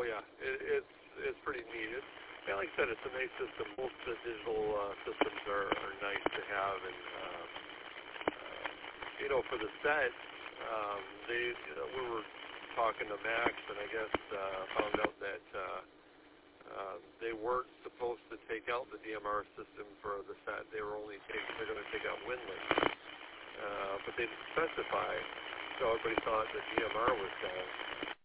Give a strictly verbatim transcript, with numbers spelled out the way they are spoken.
yeah, it, it's it's pretty neat. It's, yeah, like I said, it's a nice system. Most of the digital uh, systems are, are nice to have, and um, uh, you know, for the set, um, they you know, we were talking to Max, and I guess uh, found out that uh, uh, they weren't supposed to take out the D M R system for the set. They were only take, they're going to take out Winland, uh, but they didn't specify, so everybody thought the D M R was gone.